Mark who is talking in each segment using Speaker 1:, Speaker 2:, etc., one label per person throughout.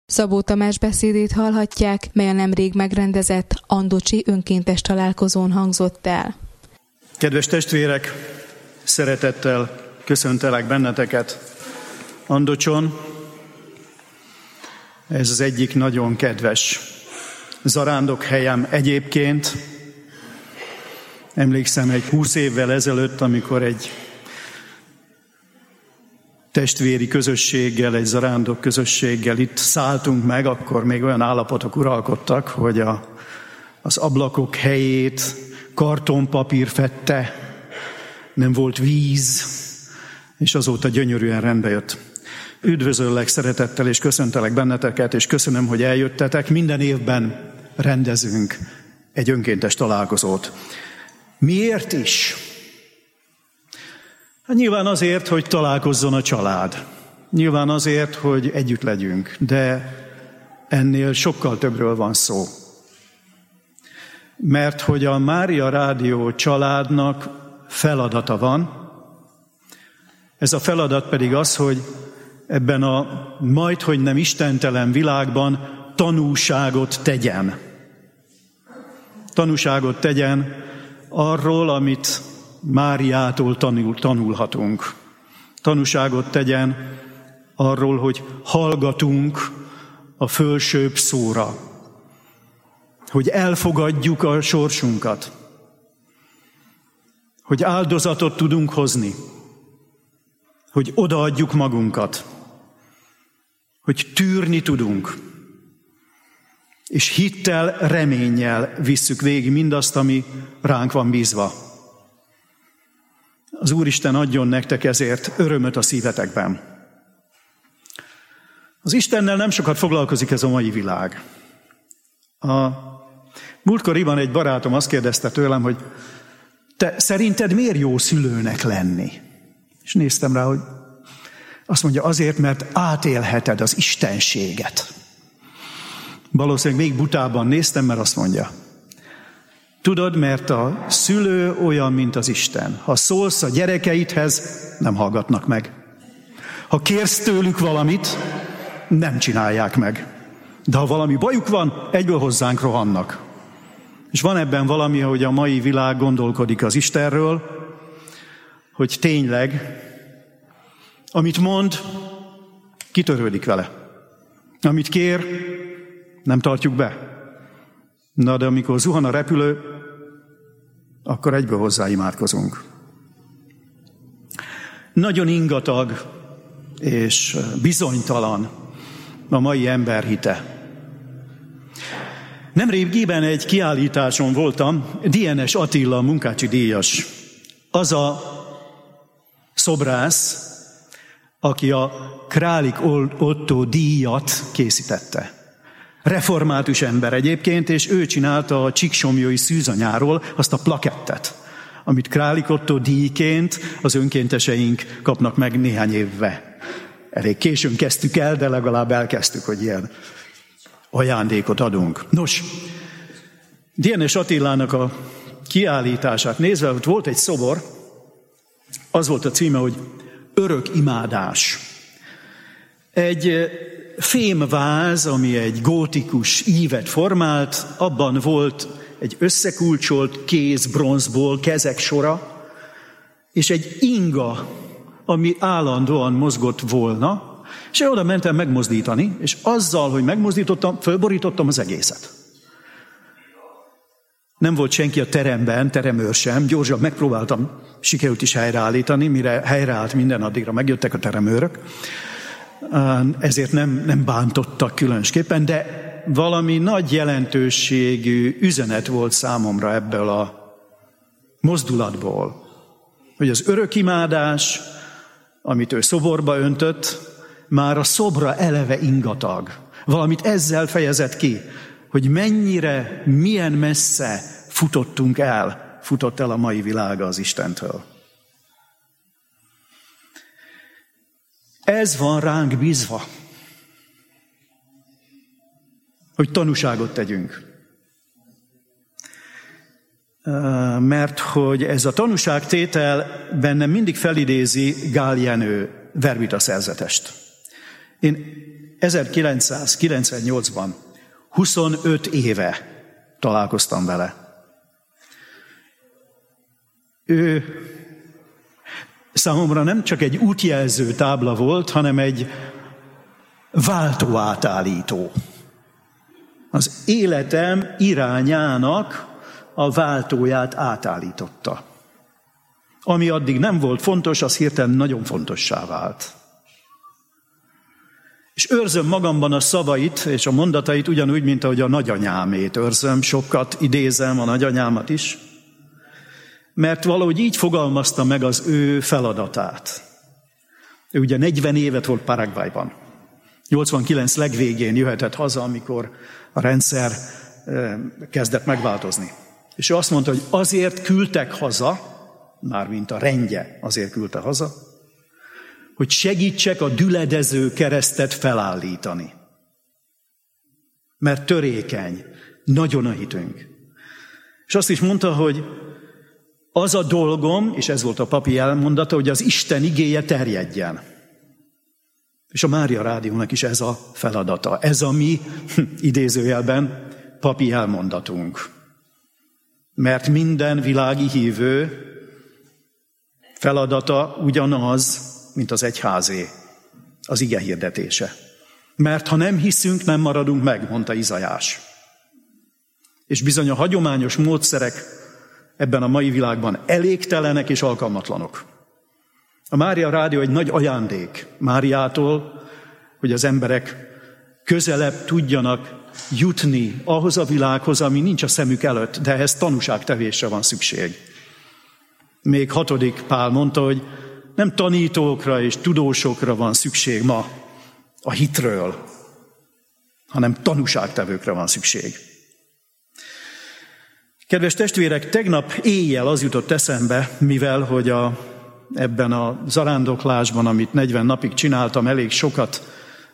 Speaker 1: Szabó Tamás beszédét hallhatják, mely a nemrég megrendezett andocsi önkéntes találkozón hangzott el.
Speaker 2: Kedves testvérek, szeretettel köszöntelek benneteket Andocson. Ez az egyik nagyon kedves zarándokhelyem egyébként. Emlékszem egy 20 évvel ezelőtt, amikor egy testvéri közösséggel, egy zarándok közösséggel itt szálltunk meg, akkor még olyan állapotok uralkodtak, hogy az ablakok helyét kartonpapír fedte, nem volt víz, és azóta gyönyörűen rendbe jött. Üdvözöllek szeretettel, és köszöntelek benneteket, és köszönöm, hogy eljöttetek. Minden évben rendezünk egy önkéntes találkozót. Miért is? Nyilván azért, hogy találkozzon a család. Nyilván azért, hogy együtt legyünk, de ennél sokkal többről van szó. Mert hogy a Mária Rádió családnak feladata van, ez a feladat pedig az, hogy ebben a majdhogy nem istentelen világban tanúságot tegyen. Tanúságot tegyen arról, amit Máriától tanulhatunk. Tanúságot tegyen arról, hogy hallgatunk a fölsőbb szóra, hogy elfogadjuk a sorsunkat, hogy áldozatot tudunk hozni, hogy odaadjuk magunkat, hogy tűrni tudunk, és hittel, reménnyel visszük végig mindazt, ami ránk van bízva. Az Úristen adjon nektek ezért örömöt a szívetekben. Az Istennel nem sokat foglalkozik ez a mai világ. A múltkoriban egy barátom azt kérdezte tőlem, hogy te szerinted miért jó szülőnek lenni? És néztem rá, hogy azt mondja, azért, mert átélheted az istenséget. Valószínűleg még butában néztem, mert azt mondja, tudod, mert a szülő olyan, mint az Isten. Ha szólsz a gyerekeidhez, nem hallgatnak meg. Ha kérsz tőlük valamit, nem csinálják meg. De ha valami bajuk van, egyből hozzánk rohannak. És van ebben valami, hogy a mai világ gondolkodik az Istenről, hogy tényleg, amit mond, kitörődik vele. Amit kér, nem tartjuk be. Na, de amikor zuhan a repülő, akkor egyből hozzáimádkozunk. Nagyon ingatag és bizonytalan a mai ember hite. Nemrégiben egy kiállításon voltam, Dienes Attila munkácsi díjas. Az a szobrász, aki a Králik Otto díjat készítette. Református ember egyébként, és ő csinálta a Csíksomlyói szűzanyáról azt a plakettet, amit Králik Otto díjként az önkénteseink kapnak meg néhány évve. Elég későn kezdtük el, de legalább elkezdtük, hogy ilyen ajándékot adunk. Nos, Dienes Attilának a kiállítását nézve, ott volt egy szobor, az volt a címe, hogy Örök imádás. Egy fémváz, ami egy gótikus ívet formált, abban volt egy összekulcsolt kéz bronzból, kezek sora, és egy inga, ami állandóan mozgott volna, és oda mentem megmozdítani, és azzal, hogy megmozdítottam, fölborítottam az egészet. Nem volt senki a teremben, teremőr sem, gyorsan megpróbáltam, sikerült is helyreállítani, mire helyreállt minden, addigra megjöttek a teremőrök, ezért nem bántottak különösképpen, de valami nagy jelentőségű üzenet volt számomra ebből a mozdulatból, hogy az örökimádás, amit ő szoborba öntött, már a szobra eleve ingatag. Valamit ezzel fejezett ki, hogy mennyire, milyen messze futott el a mai világa az Istentől. Ez van ránk bízva, hogy tanúságot tegyünk. Mert hogy ez a tanúságtétel bennem mindig felidézi Gál Jenő Verbita szerzetest. Én 1998-ban, 25 éve találkoztam vele. Ő számomra nem csak egy útjelző tábla volt, hanem egy váltóátállító. Az életem irányának a váltóját átállította. Ami addig nem volt fontos, az hirtelen nagyon fontossá vált. És őrzöm magamban a szavait és a mondatait ugyanúgy, mint ahogy a nagyanyámét őrzöm, sokat idézem a nagyanyámat is, mert valahogy így fogalmazta meg az ő feladatát. Ő ugye 40 évet volt Paraguayban. 89 legvégén jöhetett haza, amikor a rendszer kezdett megváltozni. És ő azt mondta, hogy azért küldtek haza, mármint a rendje azért küldte haza, hogy segítsek a düledező keresztet felállítani. Mert törékeny, nagyon a hitünk. És azt is mondta, hogy az a dolgom, és ez volt a papi elmondata, hogy az Isten igéje terjedjen. És a Mária Rádiónak is ez a feladata. Ez a mi, idézőjelben, papi elmondatunk. Mert minden világi hívő feladata ugyanaz, mint az egyházé, az ige hirdetése. Mert ha nem hiszünk, nem maradunk meg, mondta Izajás. És bizony a hagyományos módszerek ebben a mai világban elégtelenek és alkalmatlanok. A Mária Rádió egy nagy ajándék Máriától, hogy az emberek közelebb tudjanak jutni ahhoz a világhoz, ami nincs a szemük előtt, de ehhez tanúságtevésre van szükség. Még 6. Pál mondta, hogy nem tanítókra és tudósokra van szükség ma a hitről, hanem tanúságtevőkre van szükség. Kedves testvérek, tegnap éjjel az jutott eszembe, mivel hogy ebben a zarándoklásban, amit 40 napig csináltam, elég sokat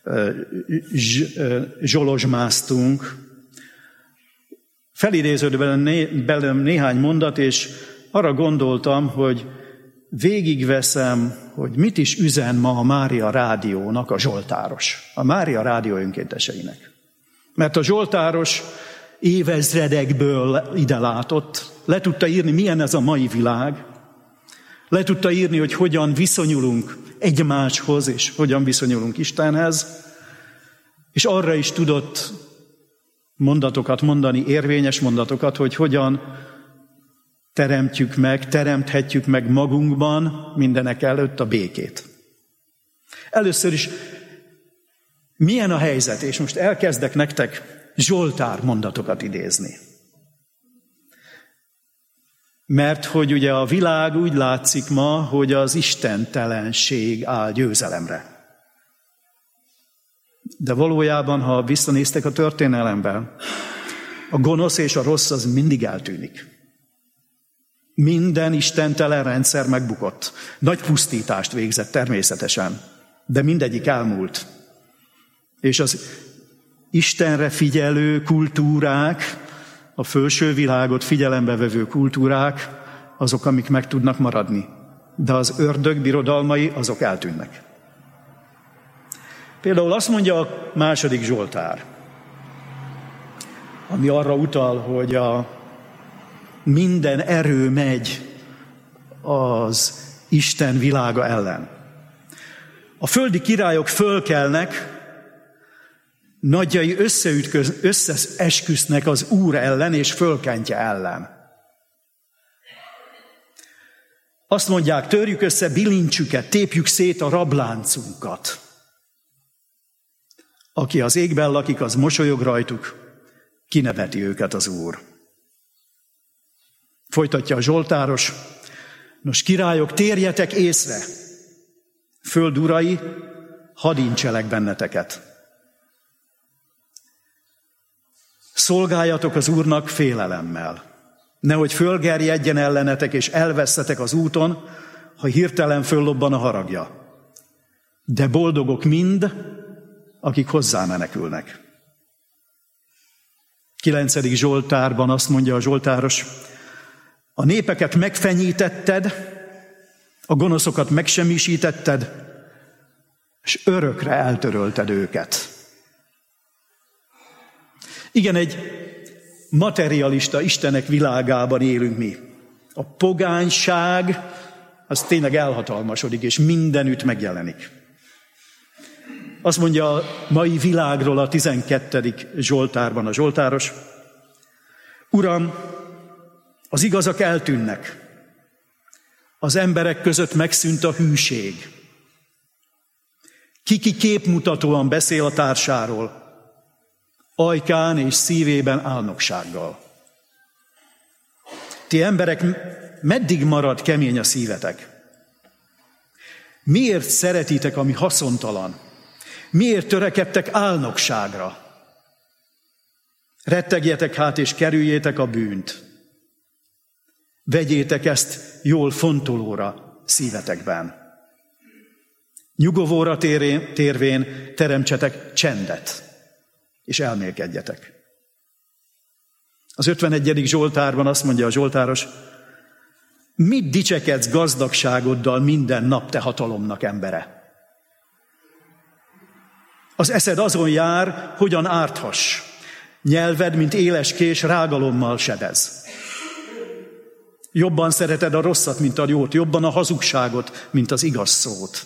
Speaker 2: zsolozsmáztunk. Felidéződött belőlem néhány mondat, és arra gondoltam, hogy végigveszem, hogy mit is üzen ma a Mária Rádiónak a zsoltáros. A Mária Rádió önkénteseinek. Mert a zsoltáros évezredekből ide látott, le tudta írni, milyen ez a mai világ, le tudta írni, hogy hogyan viszonyulunk egymáshoz, és hogyan viszonyulunk Istenhez, és arra is tudott mondatokat mondani, érvényes mondatokat, hogy hogyan teremthetjük meg magunkban mindenek előtt a békét. Először is, milyen a helyzet, és most elkezdek nektek Zsoltár mondatokat idézni. Mert hogy ugye a világ úgy látszik ma, hogy az istentelenség áll győzelemre. De valójában, ha visszanéztek a történelemben, a gonosz és a rossz az mindig eltűnik. Minden istentelen rendszer megbukott. Nagy pusztítást végzett természetesen, de mindegyik elmúlt. És az Istenre figyelő kultúrák, a felső világot figyelembe vevő kultúrák, azok, amik meg tudnak maradni. De az ördög birodalmai, azok eltűnnek. Például azt mondja a 2. Zsoltár, ami arra utal, hogy minden erő megy az Isten világa ellen. A földi királyok fölkelnek, nagyjai összeesküsznek az Úr ellen és fölkentje ellen. Azt mondják, törjük össze bilincsüket, tépjük szét a rabláncunkat. Aki az égben lakik, az mosolyog rajtuk, kineveti őket az Úr. Folytatja a zsoltáros, nos királyok, térjetek észre, föld urai, hadd incselek benneteket. Szolgáljatok az Úrnak félelemmel, nehogy fölgerjedjen ellenetek, és elvesszetek az úton, ha hirtelen föllobban a haragja. De boldogok mind, akik hozzá menekülnek. 9. Zsoltárban azt mondja a zsoltáros, a népeket megfenyítetted, a gonoszokat megsemmisítetted, és örökre eltörölted őket. Igen, egy materialista istenek világában élünk mi. A pogányság az tényleg elhatalmasodik, és mindenütt megjelenik. Azt mondja a mai világról a 12. Zsoltárban a zsoltáros: Uram, az igazak eltűnnek, az emberek között megszűnt a hűség. Ki képmutatóan beszél a társáról, ajkán és szívében álnoksággal. Ti emberek, meddig marad kemény a szívetek? Miért szeretitek, ami haszontalan? Miért törekedtek álnokságra? Rettegjetek hát és kerüljétek a bűnt. Vegyétek ezt jól fontolóra szívetekben. Nyugovóra térvén teremtsetek csendet, és elmélkedjetek. Az 51. Zsoltárban azt mondja a zsoltáros: mit dicsekedsz gazdagságoddal minden nap, te hatalomnak embere? Az eszed azon jár, hogyan árthass. Nyelved, mint éles kés, rágalommal sebez. Jobban szereted a rosszat, mint a jót, jobban a hazugságot, mint az igaz szót.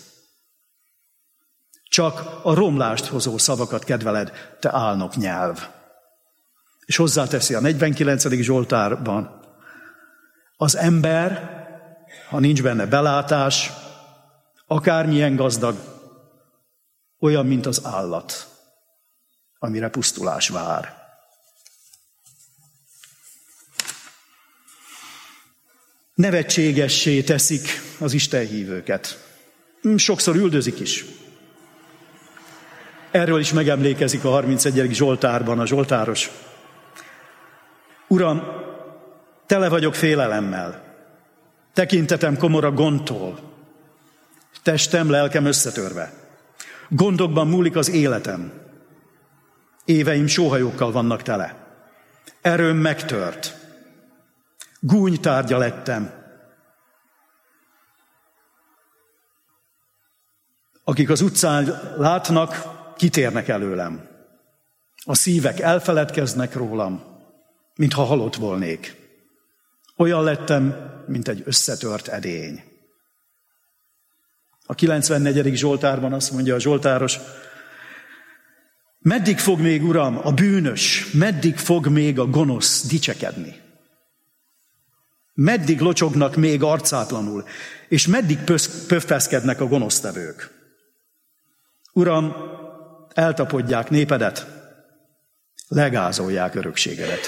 Speaker 2: Csak a romlást hozó szavakat kedveled, te álnok nyelv. És hozzáteszi a 49. Zsoltárban: az ember, ha nincs benne belátás, akármilyen gazdag, olyan, mint az állat, amire pusztulás vár. Nevetségessé teszik az istenhívőket. Sokszor üldözik is. Erről is megemlékezik a 31. Zsoltárban a zsoltáros: Uram, tele vagyok félelemmel, tekintetem komor a gondtól, testem, lelkem összetörve. Gondokban múlik az életem, éveim sóhajókkal vannak tele. Erőm megtört, gúnytárgya lettem. Akik az utcán látnak, kitérnek előlem. A szívek elfeledkeznek rólam, mintha halott volnék. Olyan lettem, mint egy összetört edény. A 94. Zsoltárban azt mondja a zsoltáros: meddig fog még, Uram, a bűnös, meddig fog még a gonosz dicsekedni? Meddig locsognak még arcátlanul, és meddig pöffeszkednek a gonosztevők? Uram, eltapodják népedet, legázolják örökségedet.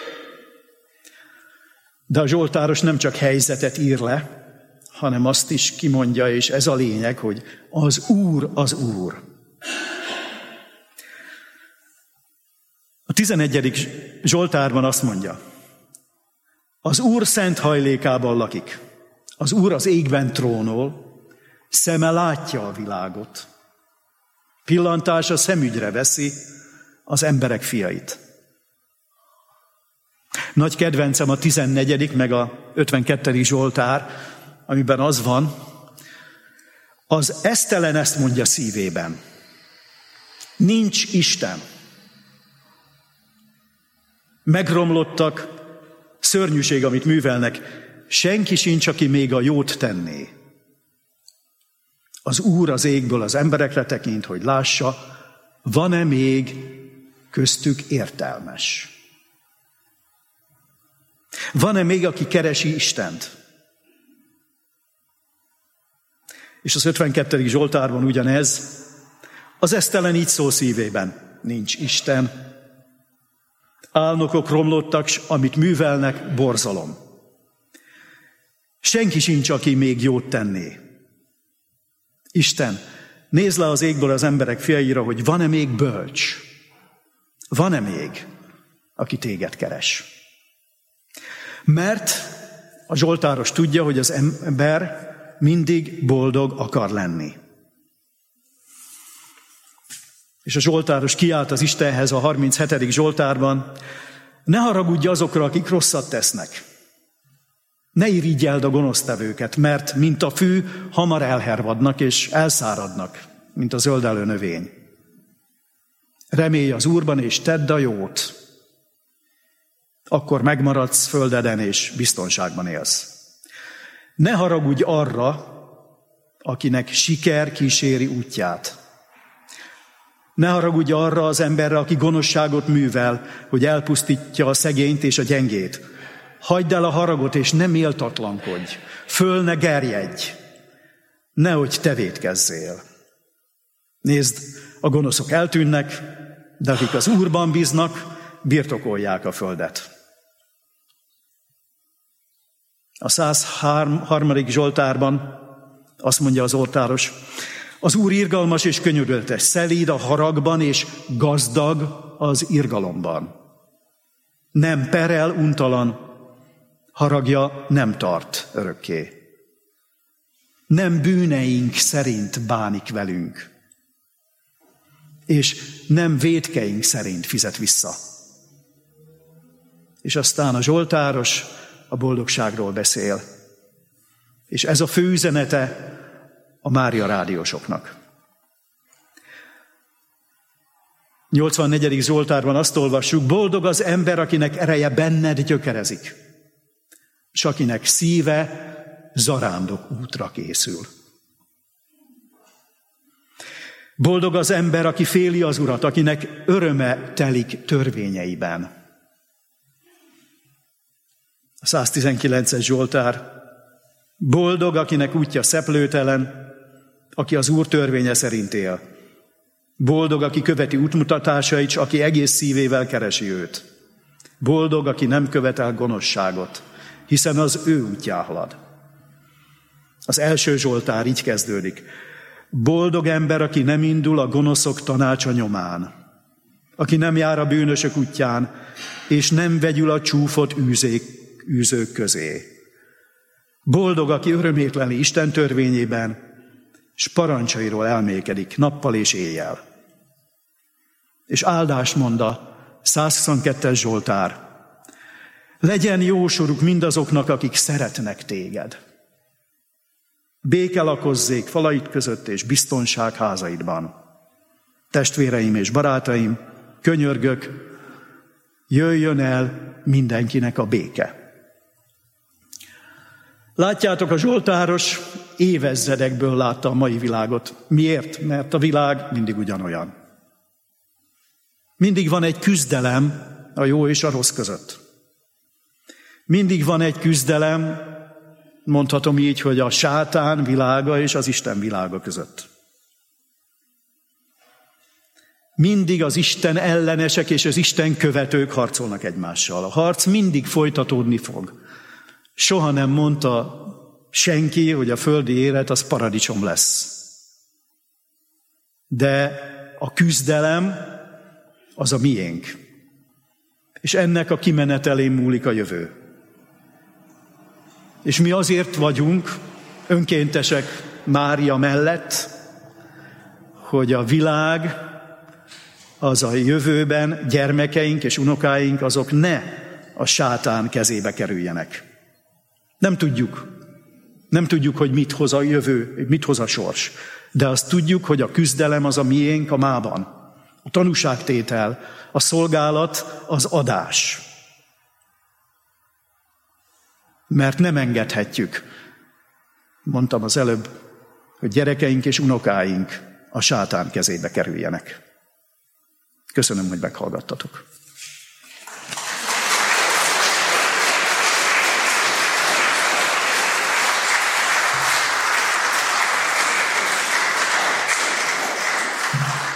Speaker 2: De a zsoltáros nem csak helyzetet ír le, hanem azt is kimondja, és ez a lényeg, hogy az Úr az Úr. A 11. Zsoltárban azt mondja: az Úr szent hajlékában lakik, az Úr az égben trónol, szeme látja a világot, pillantása szemügyre veszi az emberek fiait. Nagy kedvencem a 14. meg a 52. Zsoltár, amiben az van: az esztelen ezt mondja szívében: nincs Isten. Megromlottak, szörnyűség, amit művelnek, senki sincs, aki még a jót tenné. Az Úr az égből az emberekre tekint, hogy lássa, van-e még köztük értelmes. Van-e még, aki keresi Istent? És az 52. Zsoltárban ugyanez: az esztelen így szól szívében: nincs Isten. Álnokok romlottak, s amit művelnek, borzalom. Senki sincs, aki még jót tenné. Isten, nézd le az égből az emberek fiaira, hogy van-e még bölcs? Van-e még, aki téged keres? Mert a zsoltáros tudja, hogy az ember mindig boldog akar lenni. És a zsoltáros kiált az Istenhez a 37. Zsoltárban: ne haragudj azokra, akik rosszat tesznek. Ne irigyeld a gonosztevőket, mert mint a fű, hamar elhervadnak és elszáradnak, mint a zöldelő növény. Remélj az Úrban és tedd a jót, Akkor megmaradsz földeden és biztonságban élsz. Ne haragudj arra, akinek siker kíséri útját. Ne haragudj arra az emberre, aki gonoszságot művel, hogy elpusztítja a szegényt és a gyengét. Hagyd el a haragot, és ne méltatlankodj. Föl ne gerjedj. Nehogy te vétkezzél. Nézd, a gonoszok eltűnnek, de akik az Úrban bíznak, birtokolják a földet. A 103. Zsoltárban azt mondja az oltáros: az Úr irgalmas és könyörületes, szelíd a haragban és gazdag az irgalomban. Nem perel untalan, haragja nem tart örökké. Nem bűneink szerint bánik velünk, és nem vétkeink szerint fizet vissza. És aztán a zsoltáros a boldogságról beszél. És ez a fő üzenete a Mária rádiósoknak. 84. Zsoltárban azt olvassuk: boldog az ember, akinek ereje benned gyökerezik, és akinek szíve zarándok útra készül. Boldog az ember, aki féli az Urat, akinek öröme telik törvényeiben. A 119. Zsoltár: boldog, akinek útja szeplőtelen, aki az Úr törvénye szerint él. Boldog, aki követi útmutatásait, s aki egész szívével keresi őt. Boldog, aki nem követel gonoszságot, hiszen az ő útján halad. Az első Zsoltár így kezdődik: boldog ember, aki nem indul a gonoszok tanácsa nyomán, aki nem jár a bűnösök útján, és nem vegyül a csúfot űzők közé. Boldog, aki örömét leli Isten törvényében, s parancsairól elmélkedik nappal és éjjel. És áldást mond a 122. Zsoltár: legyen jó soruk mindazoknak, akik szeretnek téged. Béke lakozzék falait között és biztonság házaidban. Testvéreim és barátaim, könyörgök, jöjjön el mindenkinek a béke. Látjátok, a zsoltáros évezredekből látta a mai világot. Miért? Mert a világ mindig ugyanolyan. Mindig van egy küzdelem a jó és a rossz között. Mindig van egy küzdelem, mondhatom így, hogy a sátán világa és az Isten világa között. Mindig az Isten ellenesek és az Isten követők harcolnak egymással. A harc mindig folytatódni fog. Soha nem mondta senki, hogy a földi élet az paradicsom lesz. De a küzdelem az a miénk. És ennek a kimenetelén múlik a jövő. És mi azért vagyunk önkéntesek Mária mellett, hogy a világ, az a jövőben gyermekeink és unokáink, azok ne a sátán kezébe kerüljenek. Nem tudjuk, hogy mit hoz a jövő, mit hoz a sors. De azt tudjuk, hogy a küzdelem az a miénk a mában. A tanúságtétel, a szolgálat, az adás. Mert nem engedhetjük, mondtam az előbb, hogy gyerekeink és unokáink a sátán kezébe kerüljenek. Köszönöm, hogy meghallgattatok.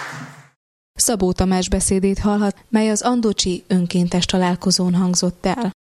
Speaker 1: Szabó Tamás beszédét hallhat, mely az andocsi önkéntes találkozón hangzott el.